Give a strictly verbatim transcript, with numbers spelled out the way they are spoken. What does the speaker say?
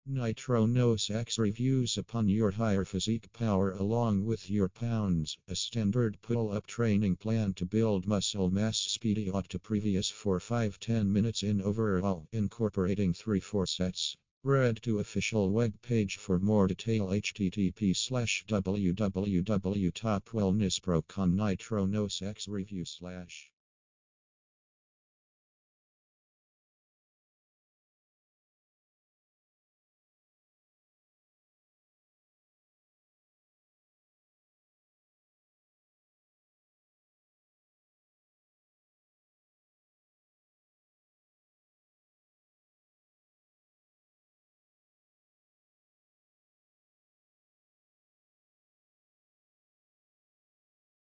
Nitronos X reviews upon your higher physique power along with your pounds. A standard pull-up training plan to build muscle mass speedy up to previous for five to ten minutes in overall, incorporating three to four sets. Read to official web page for more detail http slash www.topwellnessprocon nitronos x review slash